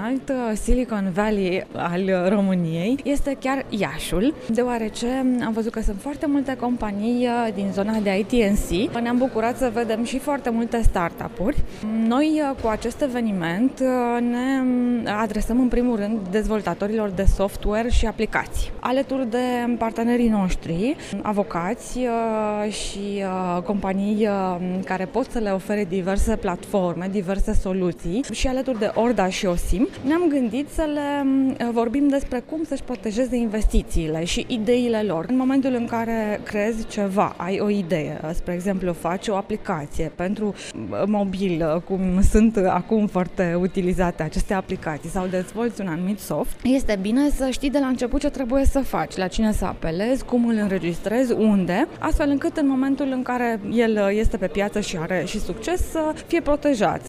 alt Silicon Valley al României este chiar Iașul, deoarece am văzut că sunt foarte multe companii din zona de IT&C. Ne-am bucurat să vedem și foarte multe startup-uri. Noi, cu acest eveniment, ne adresăm în primul rând dezvoltatorilor de software și aplicații, alături de partenerii noștri, avocați și companii care pot să le ofere diverse platforme, diverse soluții și alături de Orda și Osim, ne-am gândit să le vorbim despre cum să-și protejeze investițiile și ideile lor. În momentul în care creezi ceva, ai o idee, spre exemplu faci o aplicație pentru mobil, cum sunt acum foarte utilizate aceste aplicații, sau dezvolți un anumit soft, este bine să știi de la început ce trebuie să faci, la cine să apelezi, cum îl înregistrezi, unde, astfel încât în momentul în care el este pe piață și are și succes să fie protejat.